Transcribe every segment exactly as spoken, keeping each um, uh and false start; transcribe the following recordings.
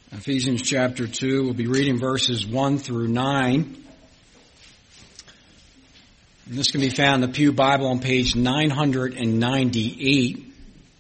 Ephesians chapter two, we'll be reading verses one through nine. And this can be found in the Pew Bible on page nine hundred ninety-eight.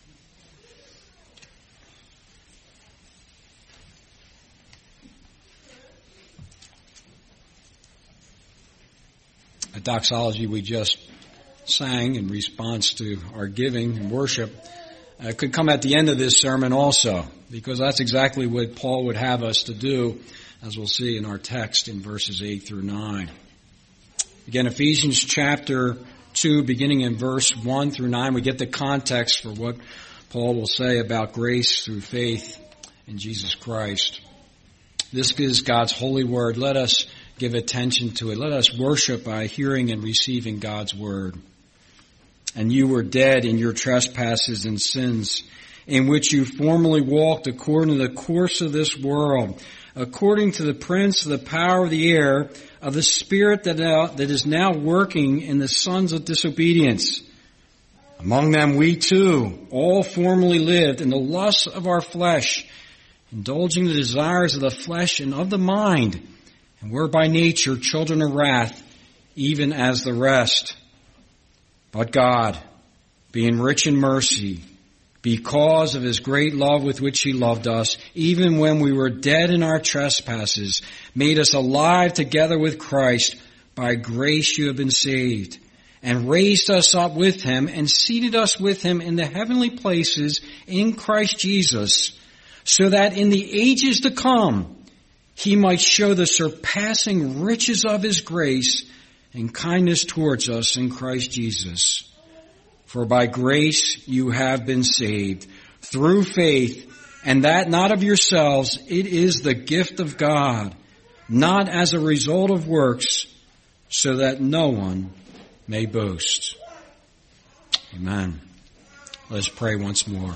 A doxology we just sang in response to our giving and worship uh, could come at the end of this sermon also, because that's exactly what Paul would have us to do, as we'll see in our text in verses eight through nine. Again, Ephesians chapter two, beginning in verse one through nine, we get the context for what Paul will say about grace through faith in Jesus Christ. This is God's holy word. Let us give attention to it. Let us worship by hearing and receiving God's word. And you were dead in your trespasses and sins, in which you formerly walked according to the course of this world, according to the prince of the power of the air, of the spirit that, now, that is now working in the sons of disobedience. Among them we too all formerly lived in the lusts of our flesh, indulging the desires of the flesh and of the mind, and were by nature children of wrath, even as the rest. But God, being rich in mercy, because of his great love with which he loved us, even when we were dead in our trespasses, made us alive together with Christ. By grace you have been saved, and raised us up with him, and seated us with him in the heavenly places in Christ Jesus, so that in the ages to come he might show the surpassing riches of his grace and kindness towards us in Christ Jesus. For by grace you have been saved, through faith, and that not of yourselves, it is the gift of God, not as a result of works, so that no one may boast. Amen. Let's pray once more.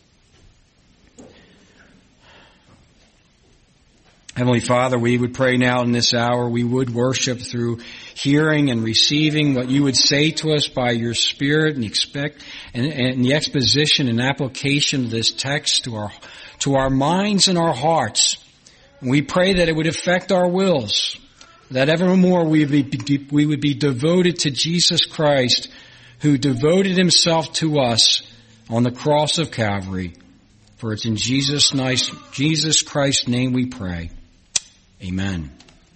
Heavenly Father, we would pray now in this hour, we would worship through hearing and receiving what you would say to us by your Spirit, and expect and, and the exposition and application of this text to our to our minds and our hearts. And we pray that it would affect our wills, that evermore we would be, we would be devoted to Jesus Christ, who devoted himself to us on the cross of Calvary. For it's in Jesus, nice, Jesus Christ's name we pray. Amen.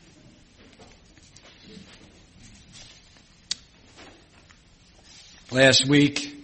Last week,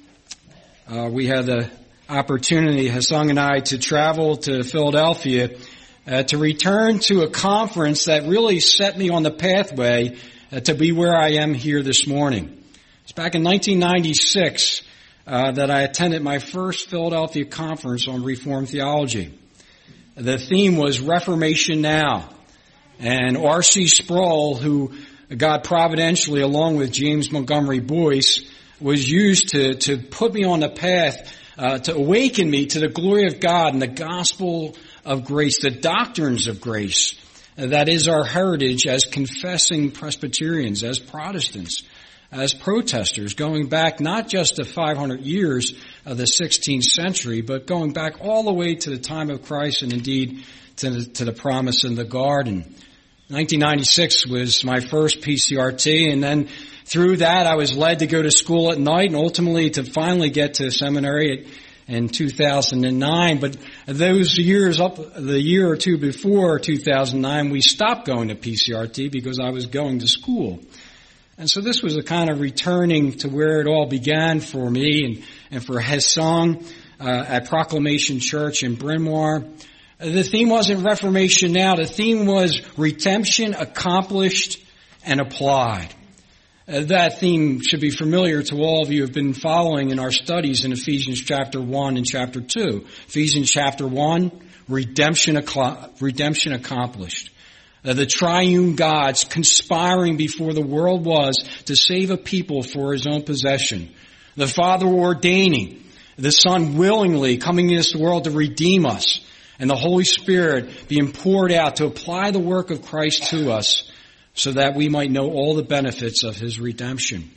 uh, we had the opportunity, Hassan and I, to travel to Philadelphia uh, to return to a conference that really set me on the pathway uh, to be where I am here this morning. It's back in nineteen ninety-six uh, that I attended my first Philadelphia conference on Reformed theology. The theme was Reformation Now. And R C Sproul, who God providentially, along with James Montgomery Boyce, was used to, to put me on the path, uh, to awaken me to the glory of God and the gospel of grace, the doctrines of grace. Uh, that is our heritage as confessing Presbyterians, as Protestants, as protesters, going back not just to five hundred years of the sixteenth century, but going back all the way to the time of Christ and indeed to the, to the promise in the garden. nineteen ninety-six was my first P C R T, and then through that I was led to go to school at night and ultimately to finally get to seminary in two thousand nine. But those years up, the year or two before two thousand nine, we stopped going to P C R T because I was going to school. And so this was a kind of returning to where it all began for me and, and for Hassan uh, at Proclamation Church in Bryn Mawr. The theme wasn't Reformation Now. The theme was redemption accomplished and applied. Uh, that theme should be familiar to all of you who have been following in our studies in Ephesians chapter one and chapter two. Ephesians chapter one, redemption, redemption accomplished. Uh, the triune God's conspiring before the world was to save a people for his own possession. The Father ordaining, the Son willingly coming into this world to redeem us, and the Holy Spirit being poured out to apply the work of Christ to us so that we might know all the benefits of his redemption.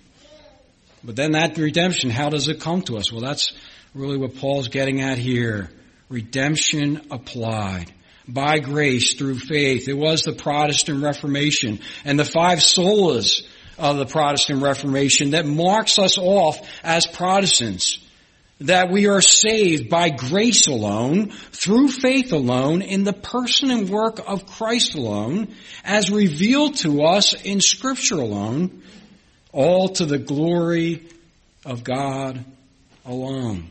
But then that redemption, how does it come to us? Well, that's really what Paul's getting at here. Redemption applied. by grace through faith. It was the Protestant Reformation and the five solas of the Protestant Reformation that marks us off as Protestants. That we are saved by grace alone, through faith alone, in the person and work of Christ alone, as revealed to us in Scripture alone, all to the glory of God alone.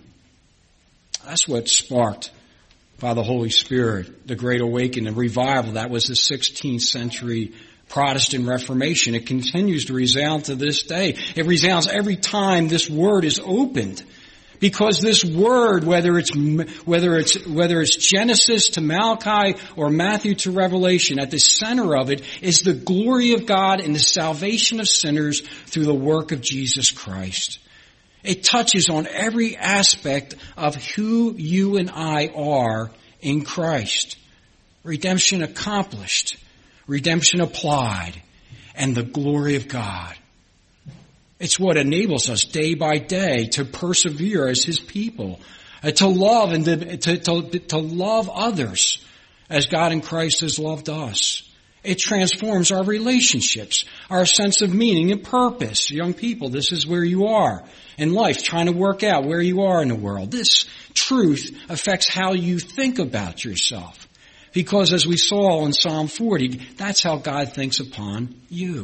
That's what sparked by the Holy Spirit the Great Awakening and revival. That was the sixteenth century Protestant Reformation. It continues to resound to this day. It resounds every time this word is opened. Because this word, whether it's, whether it's, whether it's Genesis to Malachi or Matthew to Revelation, at the center of it is the glory of God and the salvation of sinners through the work of Jesus Christ. It touches on every aspect of who you and I are in Christ. Redemption accomplished, redemption applied, and the glory of God. It's what enables us day by day to persevere as His people, uh, to love and to, to, to, to love others as God in Christ has loved us. It transforms our relationships, our sense of meaning and purpose. Young people, this is where you are in life, trying to work out where you are in the world. This truth affects how you think about yourself. Because as we saw in Psalm forty, that's how God thinks upon you.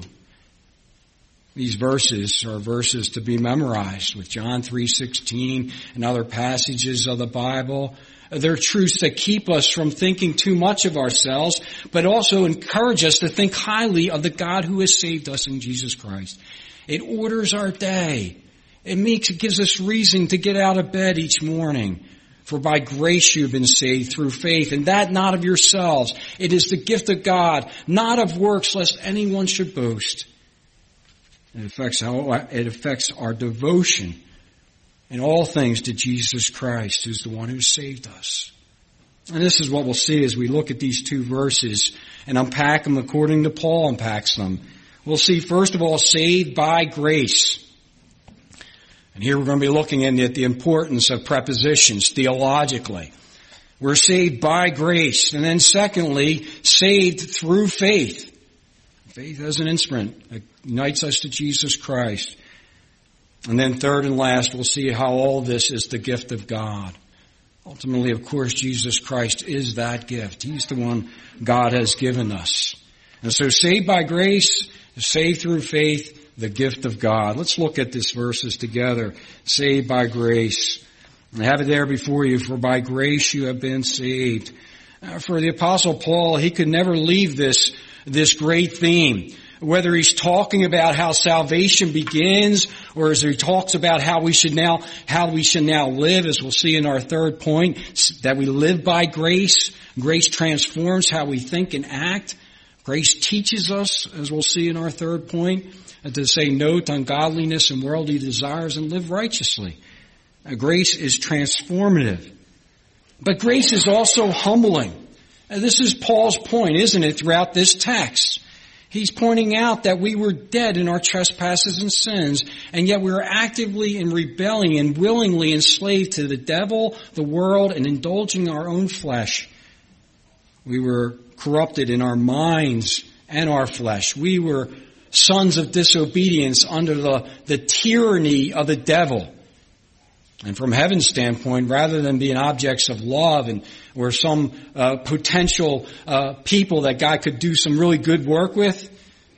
These verses are verses to be memorized with John three sixteen and other passages of the Bible. They're truths that keep us from thinking too much of ourselves, but also encourage us to think highly of the God who has saved us in Jesus Christ. It orders our day. It makes, it gives us reason to get out of bed each morning. For by grace you've been saved through faith, and that not of yourselves. It is the gift of God, not of works, lest anyone should boast. It affects how, it affects our devotion in all things to Jesus Christ, who's the one who saved us. And this is what we'll see as we look at these two verses and unpack them according to Paul unpacks them. We'll see, first of all, saved by grace. And here we're going to be looking at the importance of prepositions theologically. We're saved by grace. And then secondly, saved through faith. Faith as an instrument that unites us to Jesus Christ. And then third and last, we'll see how all this is the gift of God. Ultimately, of course, Jesus Christ is that gift. He's the one God has given us. And so saved by grace, saved through faith, the gift of God. Let's look at these verses together. Saved by grace. I have it there before you. For by grace you have been saved. Uh, for the Apostle Paul, he could never leave this this great theme. Whether he's talking about how salvation begins, or as he talks about how we should now, how we should now live, as we'll see in our third point, that we live by grace. Grace transforms how we think and act. Grace teaches us, as we'll see in our third point, to say no to ungodliness and worldly desires and live righteously. Uh, grace is transformative. But grace is also humbling. And this is Paul's point, isn't it, throughout this text? He's pointing out that we were dead in our trespasses and sins, and yet we were actively in rebellion, willingly enslaved to the devil, the world, and indulging our own flesh. We were corrupted in our minds and our flesh. We were sons of disobedience under the, the tyranny of the devil. And from heaven's standpoint, rather than being objects of love and or some uh, potential uh, people that God could do some really good work with,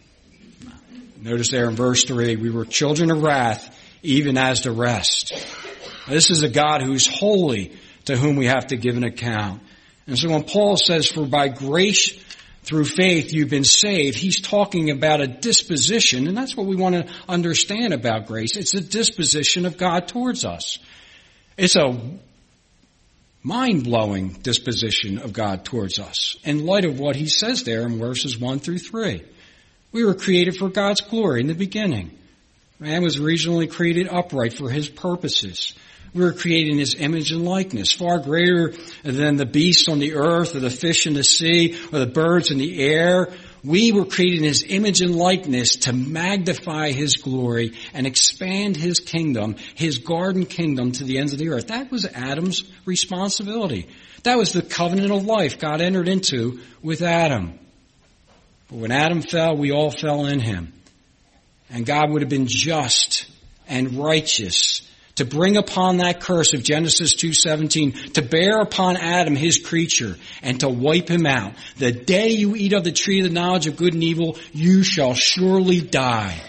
notice there in verse three, we were children of wrath, even as the rest. This is a God who's holy, to whom we have to give an account. And so when Paul says, for by grace through faith you've been saved, he's talking about a disposition, and that's what we want to understand about grace. It's a disposition of God towards us. It's a mind-blowing disposition of God towards us in light of what he says there in verses one through three. We were created for God's glory in the beginning. Man was originally created upright for his purposes. We were created in his image and likeness, far greater than the beasts on the earth or the fish in the sea or the birds in the air we were created in his image and likeness to magnify his glory and expand his kingdom, his garden kingdom, to the ends of the earth. That was Adam's responsibility. That was the covenant of life God entered into with Adam. But when Adam fell, we all fell in him. And God would have been just and righteous to bring upon that curse of Genesis two seventeen, to bear upon Adam, his creature, and to wipe him out. The day you eat of the tree of the knowledge of good and evil, you shall surely die.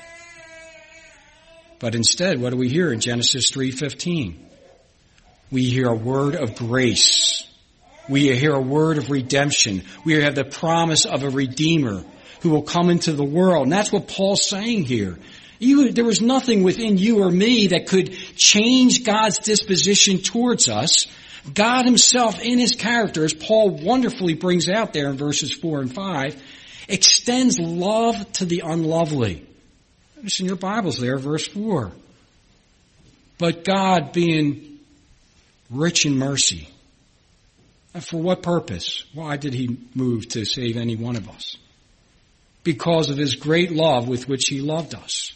But instead, what do we hear in Genesis three fifteen? We hear a word of grace. We hear a word of redemption. We have the promise of a Redeemer who will come into the world. And that's what Paul's saying here. You, there was nothing within you or me that could change God's disposition towards us. God himself in his character, as Paul wonderfully brings out there in verses four and five, extends love to the unlovely. Notice in your Bibles there, verse four. But God, being rich in mercy. And for what purpose? Why did he move to save any one of us? Because of his great love with which he loved us.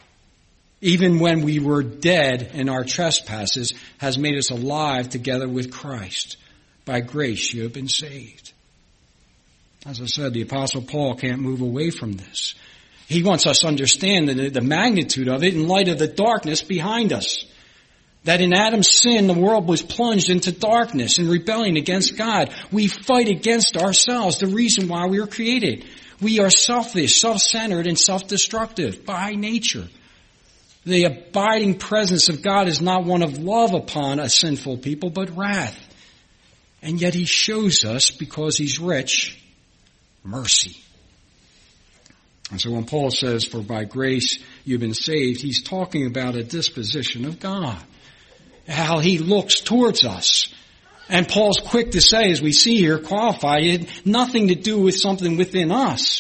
Even when we were dead in our trespasses, has made us alive together with Christ. By grace you have been saved. As I said, the Apostle Paul can't move away from this. He wants us to understand the, the magnitude of it in light of the darkness behind us. That in Adam's sin, the world was plunged into darkness and rebellion against God. We fight against ourselves, the reason why we were created. We are selfish, self-centered, and self-destructive by nature. The abiding presence of God is not one of love upon a sinful people, but wrath. And yet he shows us, because he's rich, mercy. And so when Paul says, for by grace you've been saved, he's talking about a disposition of God. How he looks towards us. And Paul's quick to say, as we see here, qualified, it had nothing to do with something within us.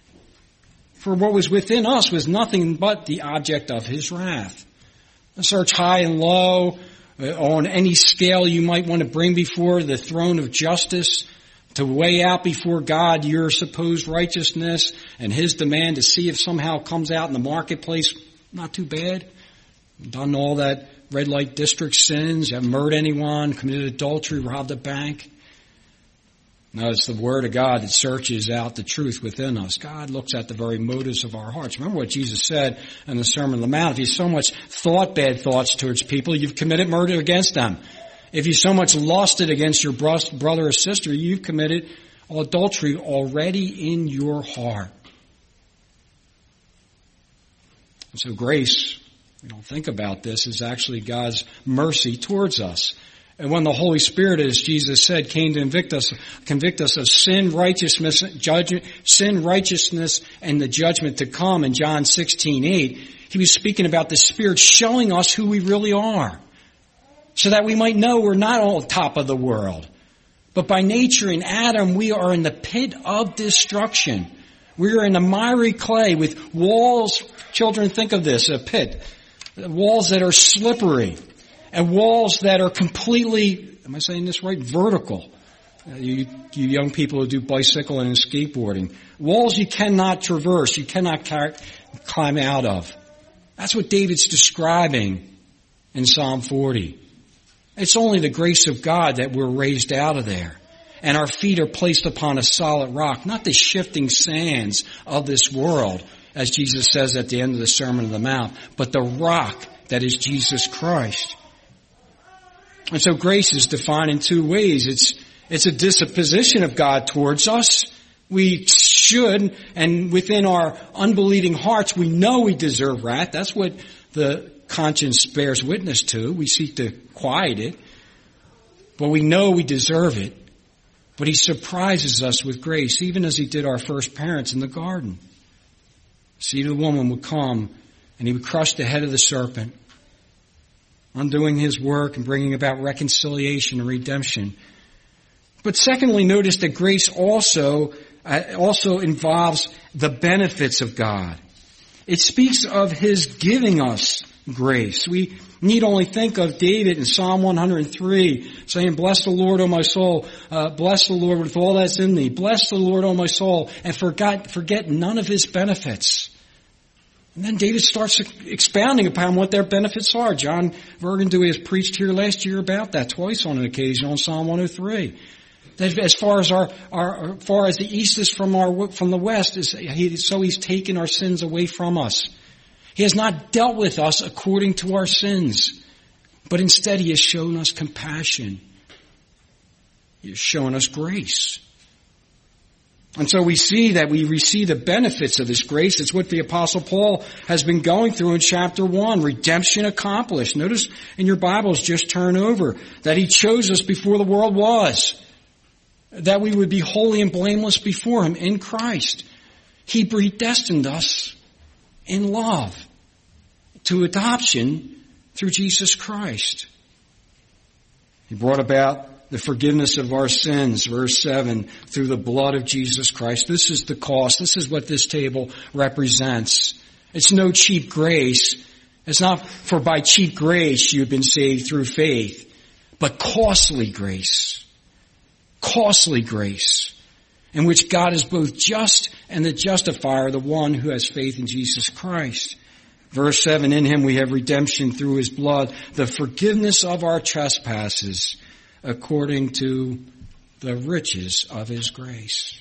For what was within us was nothing but the object of his wrath. Search high and low, uh, on any scale you might want to bring before the throne of justice, to weigh out before God your supposed righteousness and his demand to see if somehow it comes out in the marketplace. Not too bad. Done all that red light district sins, you haven't murdered anyone, committed adultery, robbed a bank. No, it's the Word of God that searches out the truth within us. God looks at the very motives of our hearts. Remember what Jesus said in the Sermon on the Mount. If you so much thought bad thoughts towards people, you've committed murder against them. If you so much lusted against your brother or sister, you've committed adultery already in your heart. And so grace, we don't think about this, is actually God's mercy towards us. And when the Holy Spirit, as Jesus said, came to convict us, convict us of sin, righteousness, judgment, sin, righteousness, and the judgment to come in John sixteen eight, he was speaking about the Spirit showing us who we really are, so that we might know we're not on top of the world. But by nature in Adam, we are in the pit of destruction. We are in the miry clay with walls. Children, think of this, a pit. Walls that are slippery. And walls that are completely, am I saying this right, vertical. Uh, you, you young people who do bicycling and skateboarding. Walls you cannot traverse, you cannot car- climb out of. That's what David's describing in Psalm forty. It's only the grace of God that we're raised out of there. And our feet are placed upon a solid rock, not the shifting sands of this world, as Jesus says at the end of the Sermon on the Mount, but the rock that is Jesus Christ. And so grace is defined in two ways. It's, it's a disposition of God towards us. We should, and within our unbelieving hearts, we know we deserve wrath. That's what the conscience bears witness to. We seek to quiet it. But we know we deserve it. But he surprises us with grace, even as he did our first parents in the garden. See, the woman would come, and he would crush the head of the serpent, undoing his work and bringing about reconciliation and redemption. But secondly, notice that grace also uh, also involves the benefits of God. It speaks of his giving us grace. We need only think of David in Psalm one hundred three saying, bless the Lord, O my soul. Uh, bless the Lord with all that's in thee. Bless the Lord, O my soul. And forgot, forget none of his benefits. And then David starts expounding upon what their benefits are. John Vergendewy has preached here last year about that twice on an occasion on Psalm one oh three. That as far as our, our, as far as the east is from our, from the west, is he, so he's taken our sins away from us. He has not dealt with us according to our sins, but instead he has shown us compassion. He has shown us grace. And so we see that we receive the benefits of this grace. It's what the Apostle Paul has been going through in chapter one. Redemption accomplished. Notice in your Bibles, just turn over, that he chose us before the world was. That we would be holy and blameless before him in Christ. He predestined us in love to adoption through Jesus Christ. He brought about the forgiveness of our sins, verse seven, through the blood of Jesus Christ. This is the cost. This is what this table represents. It's no cheap grace. It's not for by cheap grace you've been saved through faith, but costly grace. Costly grace, in which God is both just and the justifier, the one who has faith in Jesus Christ. Verse seven, in him we have redemption through his blood, the forgiveness of our trespasses, according to the riches of his grace.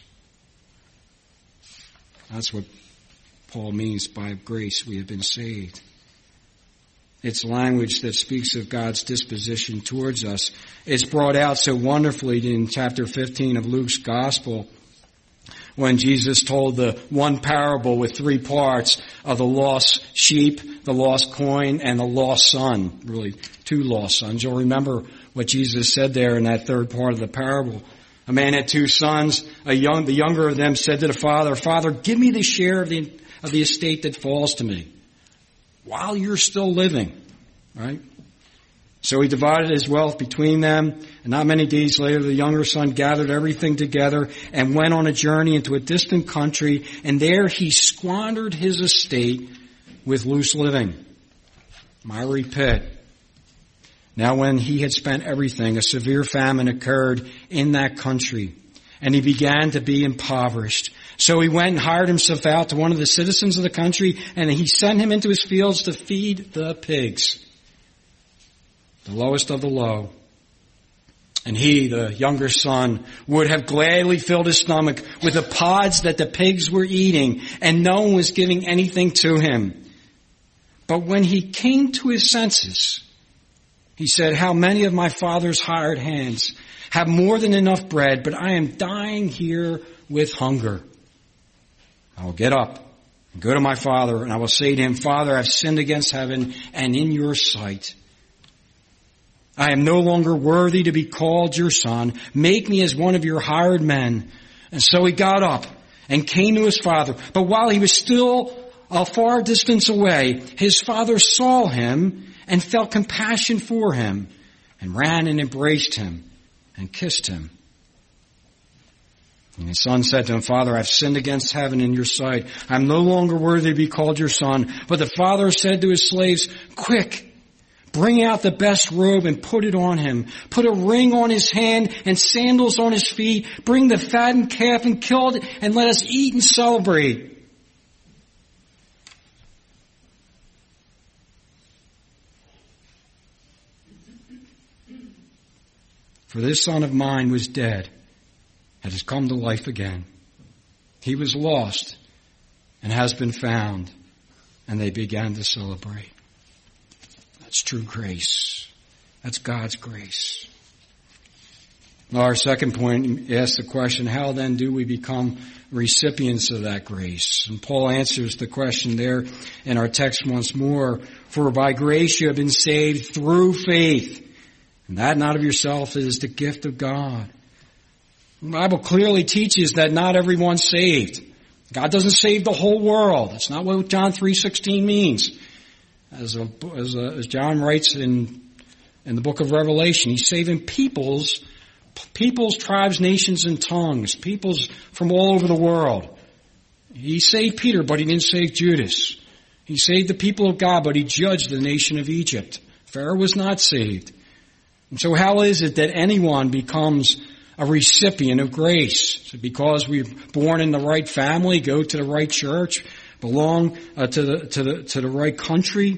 That's what Paul means by grace we have been saved. It's language that speaks of God's disposition towards us. It's brought out so wonderfully in chapter fifteen of Luke's Gospel when Jesus told the one parable with three parts of the lost sheep, the lost coin, and the lost son. Really, two lost sons. You'll remember what Jesus said there in that third part of the parable. A man had two sons. A young, the younger of them said to the father, Father, give me the share of the, of the estate that falls to me while you're still living. Right? So he divided his wealth between them, and not many days later the younger son gathered everything together and went on a journey into a distant country, and there he squandered his estate with loose living. Miry pit. Now when he had spent everything, a severe famine occurred in that country, and he began to be impoverished. So he went and hired himself out to one of the citizens of the country, and he sent him into his fields to feed the pigs. The lowest of the low. And he, the younger son, would have gladly filled his stomach with the pods that the pigs were eating, and no one was giving anything to him. But when he came to his senses, he said, how many of my father's hired hands have more than enough bread, but I am dying here with hunger. I will get up and go to my father, and I will say to him, Father, I've sinned against heaven and in your sight. I am no longer worthy to be called your son. Make me as one of your hired men. And so he got up and came to his father. But while he was still a far distance away, his father saw him and felt compassion for him and ran and embraced him and kissed him. And his son said to him, Father, I've sinned against heaven in your sight. I'm no longer worthy to be called your son. But the father said to his slaves, quick, bring out the best robe and put it on him. Put a ring on his hand and sandals on his feet. Bring the fattened calf and kill it, and let us eat and celebrate. For this son of mine was dead and has come to life again. He was lost and has been found. And they began to celebrate. That's true grace. That's God's grace. Now our second point asks the question, how then do we become recipients of that grace? And Paul answers the question there in our text once more. For by grace you have been saved through faith. And that not of yourself, it is the gift of God. The Bible clearly teaches that not everyone's saved. God doesn't save the whole world. That's not what John three sixteen means. As, a, as, a, as John writes in, in the book of Revelation, he's saving peoples, peoples, tribes, nations, and tongues, peoples from all over the world. He saved Peter, but he didn't save Judas. He He saved the people of God, but he judged the nation of Egypt. Pharaoh was not saved. And so how is it that anyone becomes a recipient of grace? Is it because we're born in the right family, go to the right church, belong uh, to the to the to the right country?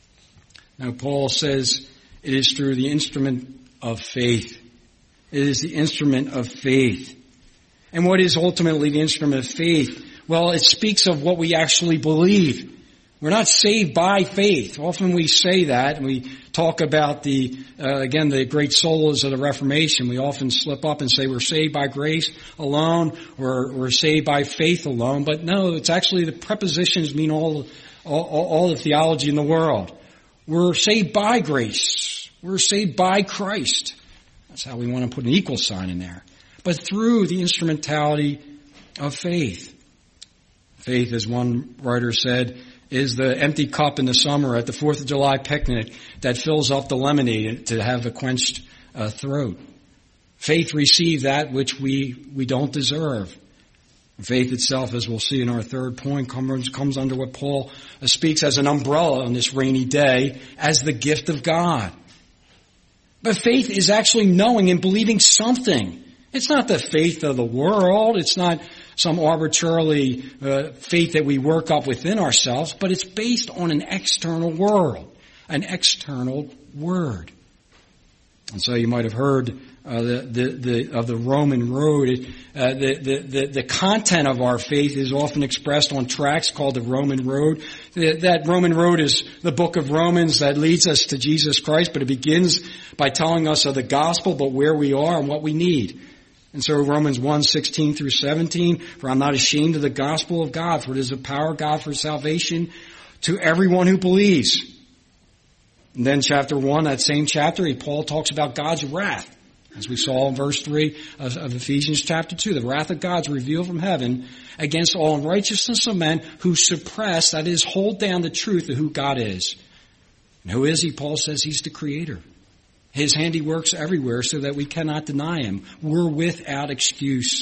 Now Paul says it is through the instrument of faith. It is the instrument of faith. And what is ultimately the instrument of faith? Well, it speaks of what we actually believe. We're not saved by faith. Often we say that, and we talk about the, uh, again, the great solas of the Reformation. We often slip up and say we're saved by grace alone, or we're saved by faith alone. But no, it's actually the prepositions mean all, all, all the theology in the world. We're saved by grace. We're saved by Christ. That's how we want to put an equal sign in there. But through the instrumentality of faith. Faith, as one writer said, is the empty cup in the summer at the fourth of July picnic that fills up the lemonade to have a quenched uh, throat. Faith receives that which we, we don't deserve. Faith itself, as we'll see in our third point, comes, comes under what Paul uh, speaks as an umbrella on this rainy day, as the gift of God. But faith is actually knowing and believing something. It's not the faith of the world. It's not some arbitrarily uh, faith that we work up within ourselves, but it's based on an external world, an external word. And so you might have heard uh, the, the, the, of the Roman road. Uh, the, the, the, the content of our faith is often expressed on tracts called the Roman road. The, that Roman road is the book of Romans that leads us to Jesus Christ, but it begins by telling us of the gospel, but where we are and what we need. And so Romans one, sixteen through seventeen, for I'm not ashamed of the gospel of God, for it is the power of God for salvation to everyone who believes. And then chapter one, that same chapter, Paul talks about God's wrath. As we saw in verse three of, of Ephesians chapter two, the wrath of God is revealed from heaven against all unrighteousness of men who suppress, that is, hold down the truth of who God is. And who is he? Paul says he's the creator. His handiworks everywhere so that we cannot deny him. We're without excuse.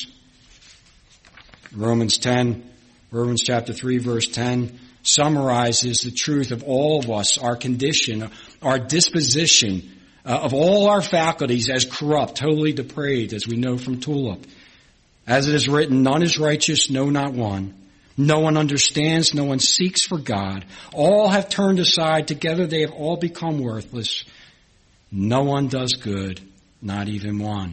Romans ten, Romans chapter three, verse ten, summarizes the truth of all of us, our condition, our disposition, uh, of all our faculties as corrupt, totally depraved, as we know from Tulip. As it is written, none is righteous, no, not one. No one understands, no one seeks for God. All have turned aside, together they have all become worthless. No one does good, not even one.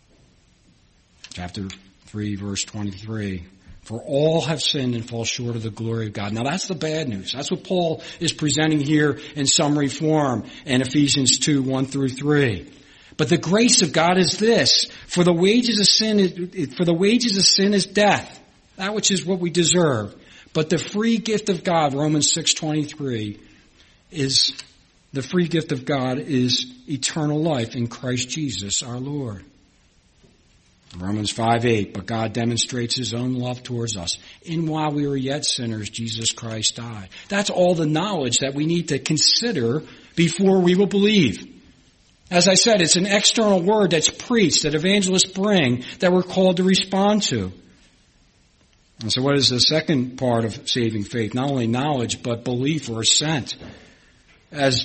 Chapter three, verse twenty-three. For all have sinned and fall short of the glory of God. Now that's the bad news. That's what Paul is presenting here in summary form in Ephesians two, one through three. But the grace of God is this. For the wages of sin is, for the wages of sin is death. That which is what we deserve. But the free gift of God, Romans six, twenty-three, is the free gift of God is eternal life in Christ Jesus our Lord. Romans five, eight, but God demonstrates his own love towards us. In while we were yet sinners, Jesus Christ died. That's all the knowledge that we need to consider before we will believe. As I said, it's an external word that's preached, that evangelists bring, that we're called to respond to. And so what is the second part of saving faith? Not only knowledge, but belief or assent. As,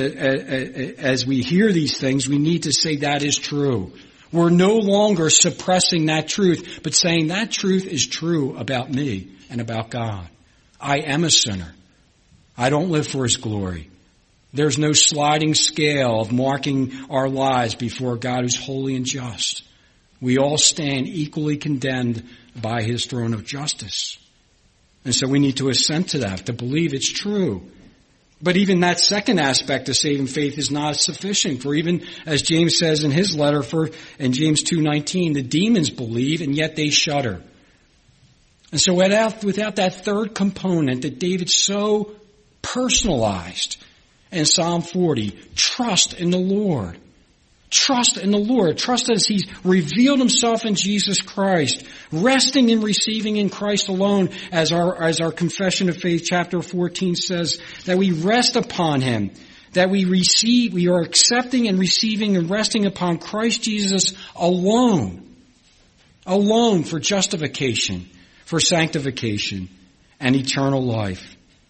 as we hear these things, we need to say that is true. We're no longer suppressing that truth, but saying that truth is true about me and about God. I am a sinner. I don't live for his glory. There's no sliding scale of marking our lives before God who's holy and just. We all stand equally condemned by his throne of justice. And so we need to assent to that, to believe it's true. But even that second aspect of saving faith is not sufficient. For even, as James says in his letter for in James two nineteen, the demons believe and yet they shudder. And so without, without that third component that David so personalized in Psalm forty, trust in the Lord. Trust in the Lord. Trust as he's revealed himself in Jesus Christ. Resting and receiving in Christ alone, as our, as our Confession of Faith chapter fourteen says, that we rest upon him. That we receive, we are accepting and receiving and resting upon Christ Jesus alone. Alone for justification, for sanctification, and eternal life.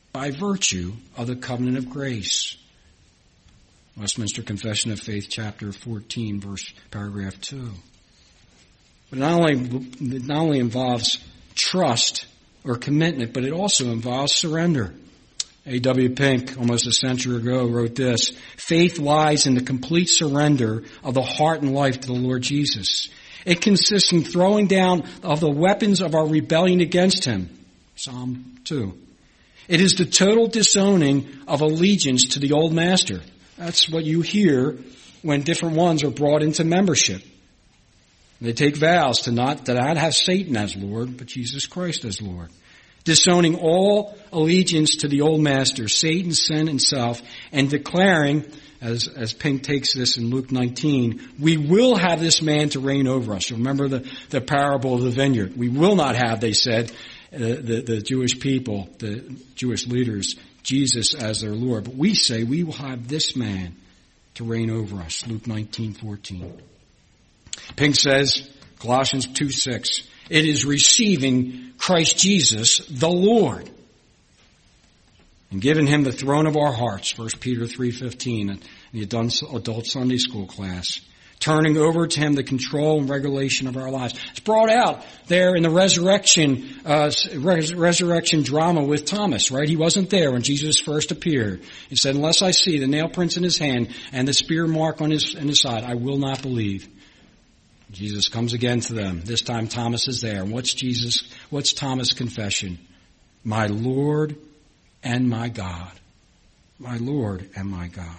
by virtue of the covenant of grace. Westminster Confession of Faith, chapter fourteen, verse paragraph two. But it not only, it not only involves trust or commitment, but it also involves surrender. A W Pink, almost a century ago, wrote this: faith lies in the complete surrender of the heart and life to the Lord Jesus. It consists in throwing down of the weapons of our rebellion against Him. Psalm two. It is the total disowning of allegiance to the old master. That's what you hear when different ones are brought into membership. They take vows to not, to not have Satan as Lord, but Jesus Christ as Lord. Disowning all allegiance to the old master, Satan, sin, and self, and declaring, as, as Pink takes this in Luke nineteen, we will have this man to reign over us. Remember the, the parable of the vineyard. We will not have, they said, uh, the, the Jewish people, the Jewish leaders, Jesus as their Lord. But we say we will have this man to reign over us. Luke nineteen fourteen. Pink says, Colossians two six, it is receiving Christ Jesus, the Lord, and giving Him the throne of our hearts, First Peter three fifteen, in the adult Sunday school class. Turning over to Him the control and regulation of our lives. It's brought out there in the resurrection, uh, res- resurrection drama with Thomas, right? He wasn't there when Jesus first appeared. He said, unless I see the nail prints in His hand and the spear mark on His, in His side, I will not believe. Jesus comes again to them. This time Thomas is there. And what's Jesus, what's Thomas' confession? My Lord and my God. My Lord and my God.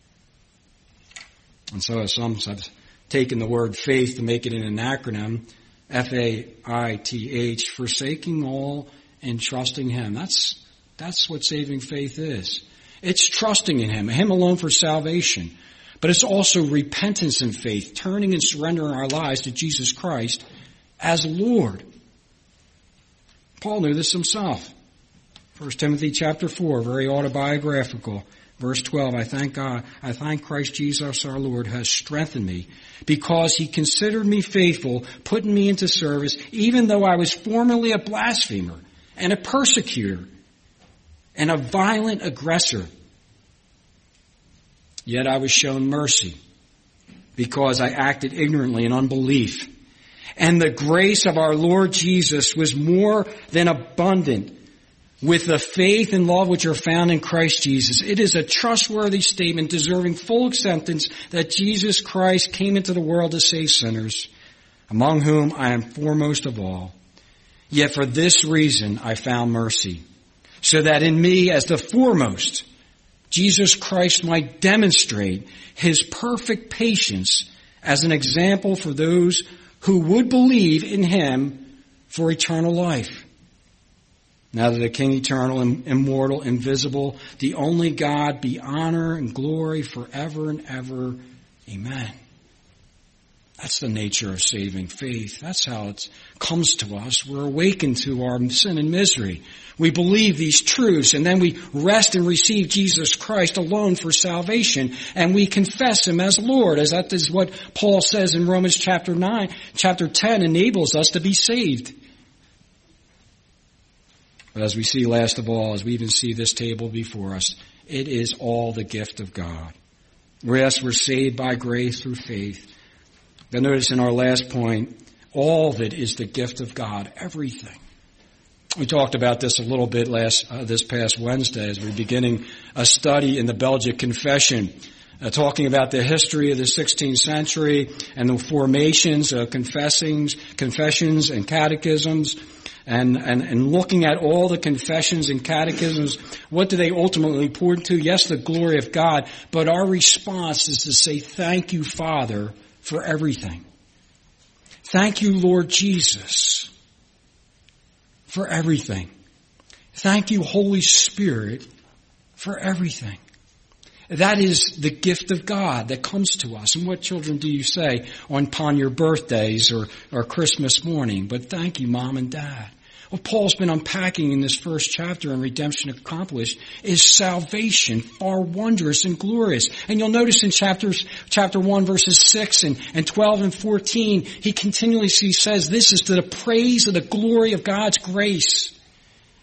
And so some have taken the word faith to make it in an acronym, F A I T H, forsaking all and trusting Him. That's, that's what saving faith is. It's trusting in Him, Him alone for salvation. But it's also repentance and faith, turning and surrendering our lives to Jesus Christ as Lord. Paul knew this himself. First Timothy chapter four, very autobiographical. Verse twelve, I thank God, I thank Christ Jesus our Lord has strengthened me because He considered me faithful, putting me into service, even though I was formerly a blasphemer and a persecutor and a violent aggressor. Yet I was shown mercy because I acted ignorantly in unbelief. And the grace of our Lord Jesus was more than abundant with the faith and love which are found in Christ Jesus. It is a trustworthy statement deserving full acceptance that Jesus Christ came into the world to save sinners, among whom I am foremost of all. Yet for this reason I found mercy, so that in me as the foremost, Jesus Christ might demonstrate His perfect patience as an example for those who would believe in Him for eternal life. Now that the King eternal, immortal, invisible, the only God, be honor and glory forever and ever. Amen. That's the nature of saving faith. That's how it comes to us. We're awakened to our sin and misery. We believe these truths, and then we rest and receive Jesus Christ alone for salvation, and we confess Him as Lord, as that is what Paul says in Romans chapter nine, chapter ten enables us to be saved. But as we see last of all, as we even see this table before us, it is all the gift of God. Yes, we're saved by grace through faith. But notice in our last point, all of it is the gift of God, everything. We talked about this a little bit last uh, this past Wednesday as we're beginning a study in the Belgic Confession, uh, talking about the history of the sixteenth century and the formations of confessings, confessions and catechisms, and, and, and looking at all the confessions and catechisms. What do they ultimately point to? Yes, the glory of God, but our response is to say, thank you, Father, for everything. Thank you, Lord Jesus, for everything. Thank you, Holy Spirit, for everything. That is the gift of God that comes to us. And what, children, do you say on upon your birthdays or, or Christmas morning? But thank you, Mom and Dad. What Paul's been unpacking in this first chapter in Redemption Accomplished is salvation, far wondrous and glorious. And you'll notice in chapters, chapter one, verses six and, and twelve and fourteen, he continually says this is to the praise of the glory of God's grace.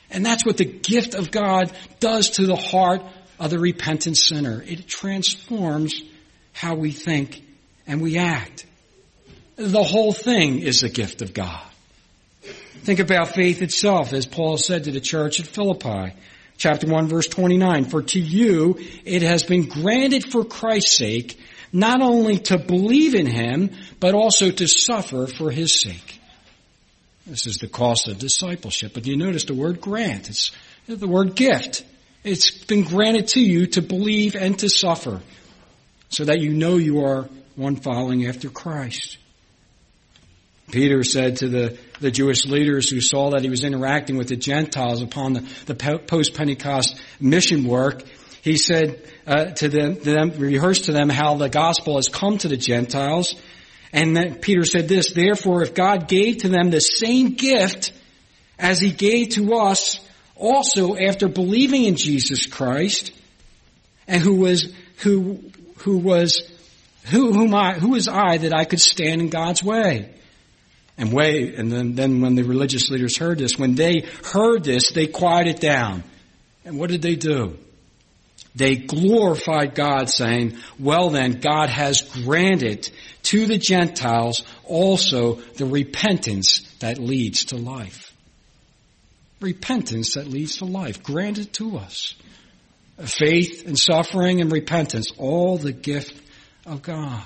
And that's what the gift of God does to the heart of the repentant sinner. It transforms how we think and we act. The whole thing is a gift of God. Think about faith itself, as Paul said to the church at Philippi. Chapter one, verse twenty-nine, for to you it has been granted for Christ's sake, not only to believe in him, but also to suffer for his sake. This is the cost of discipleship. But you notice the word grant. It's the word gift. It's been granted to you to believe and to suffer, so that you know you are one following after Christ. Peter said to the, the Jewish leaders who saw that he was interacting with the Gentiles upon the, the post-Pentecost mission work, he said uh, to them, them, rehearsed to them how the gospel has come to the Gentiles. And then Peter said this, therefore, if God gave to them the same gift as he gave to us also after believing in Jesus Christ, and who was, who, who was, who, whom I, who was I that I could stand in God's way? And wait, and then, then when the religious leaders heard this, when they heard this, they quieted down. And what did they do? They glorified God, saying, well then, God has granted to the Gentiles also the repentance that leads to life. Repentance that leads to life, granted to us. Faith and suffering and repentance, all the gift of God.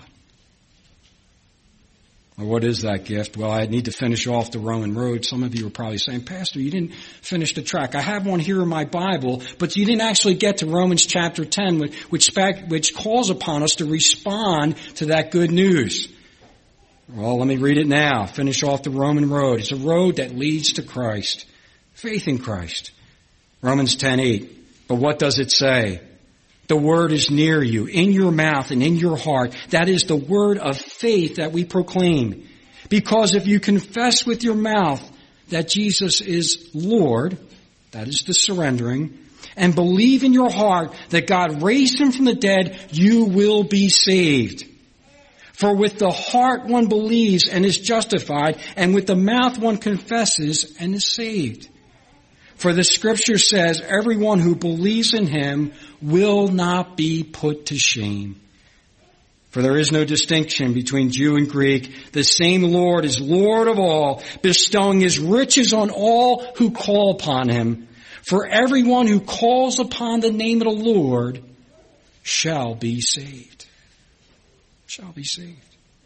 Well, what is that gift? Well, I need to finish off the Roman road. Some of you are probably saying, Pastor, you didn't finish the track. I have one here in my Bible, but you didn't actually get to Romans chapter ten, which, which calls upon us to respond to that good news. Well, let me read it now. Finish off the Roman road. It's a road that leads to Christ. Faith in Christ. Romans ten eight. But what does it say? The word is near you, in your mouth and in your heart. That is the word of faith that we proclaim. Because if you confess with your mouth that Jesus is Lord, that is the surrendering, and believe in your heart that God raised him from the dead, you will be saved. For with the heart one believes and is justified, and with the mouth one confesses and is saved. For the scripture says, everyone who believes in him will not be put to shame. For there is no distinction between Jew and Greek. The same Lord is Lord of all, bestowing his riches on all who call upon him. For everyone who calls upon the name of the Lord shall be saved. Shall be saved.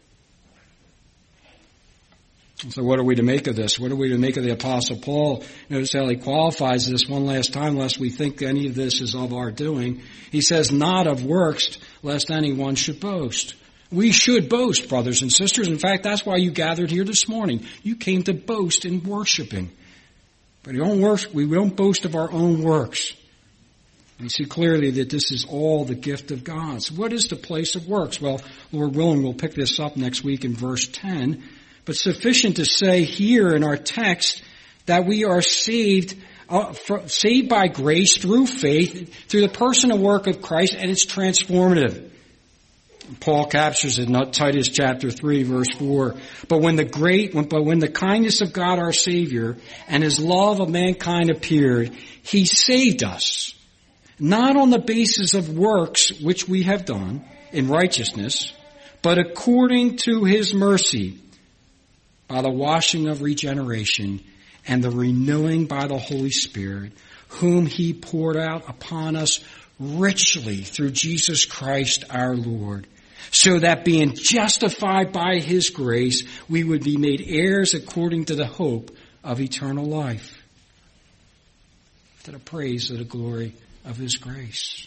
So what are we to make of this? What are we to make of the Apostle Paul? Notice how he qualifies this one last time, lest we think any of this is of our doing. He says, not of works, lest anyone should boast. We should boast, brothers and sisters. In fact, that's why you gathered here this morning. You came to boast in worshiping. But we don't, work, we don't boast of our own works. We see clearly that this is all the gift of God. So what is the place of works? Well, Lord willing, we'll pick this up next week in verse ten. But sufficient to say here in our text that we are saved, uh, for, saved by grace through faith, through the person and work of Christ, and it's transformative. Paul captures it in Titus chapter three, verse four. But when the great, but when the kindness of God our Savior and his love of mankind appeared, he saved us, not on the basis of works which we have done in righteousness, but according to his mercy, by the washing of regeneration and the renewing by the Holy Spirit, whom he poured out upon us richly through Jesus Christ our Lord, so that being justified by his grace, we would be made heirs according to the hope of eternal life, to the praise of the glory of his grace.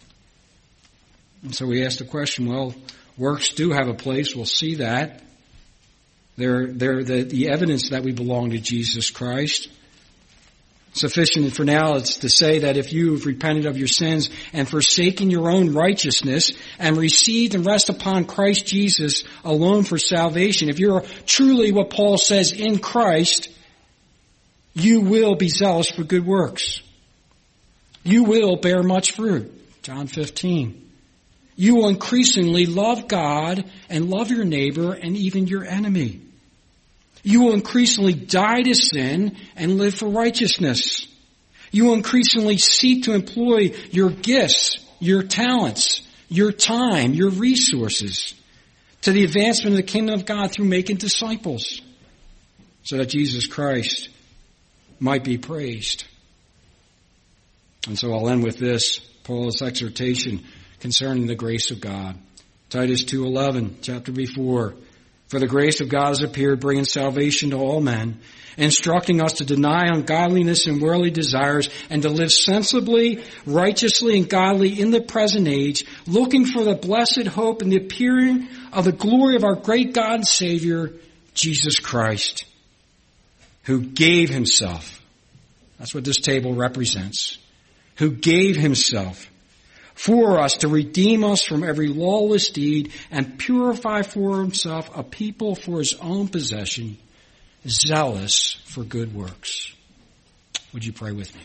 And so we ask the question, well, works do have a place. We'll see that. They're, they're the, the evidence that we belong to Jesus Christ. Sufficient for now is to say that if you have repented of your sins and forsaken your own righteousness and received and rest upon Christ Jesus alone for salvation, if you're truly what Paul says in Christ, you will be zealous for good works. You will bear much fruit. John fifteen. You will increasingly love God and love your neighbor and even your enemy. You will increasingly die to sin and live for righteousness. You will increasingly seek to employ your gifts, your talents, your time, your resources to the advancement of the kingdom of God through making disciples so that Jesus Christ might be praised. And so I'll end with this, Paul's exhortation concerning the grace of God. Titus two eleven, chapter before. For the grace of God has appeared, bringing salvation to all men, instructing us to deny ungodliness and worldly desires, and to live sensibly, righteously, and godly in the present age, looking for the blessed hope and the appearing of the glory of our great God and Savior, Jesus Christ, who gave himself. That's what this table represents. Who gave himself for us to redeem us from every lawless deed and purify for himself a people for his own possession, zealous for good works. Would you pray with me?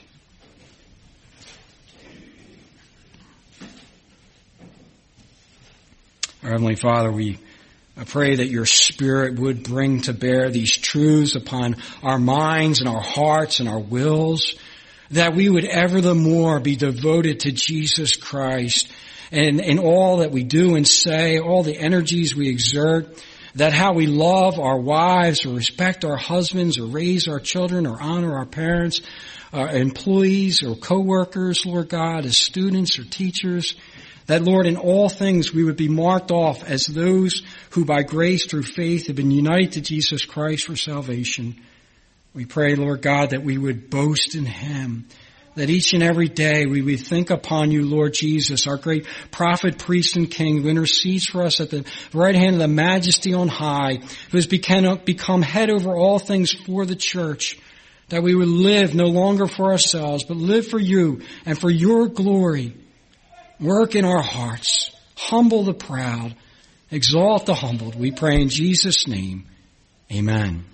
Our Heavenly Father, we pray that your Spirit would bring to bear these truths upon our minds and our hearts and our wills, that we would ever the more be devoted to Jesus Christ and in all that we do and say, all the energies we exert, that how we love our wives or respect our husbands or raise our children or honor our parents, our employees or co-workers, Lord God, as students or teachers, that, Lord, in all things we would be marked off as those who by grace through faith have been united to Jesus Christ for salvation. We pray, Lord God, that we would boast in him, that each and every day we would think upon you, Lord Jesus, our great prophet, priest, and king, who intercedes for us at the right hand of the majesty on high, who has become head over all things for the church, that we would live no longer for ourselves, but live for you and for your glory. Work in our hearts, humble the proud, exalt the humbled. We pray in Jesus' name. Amen.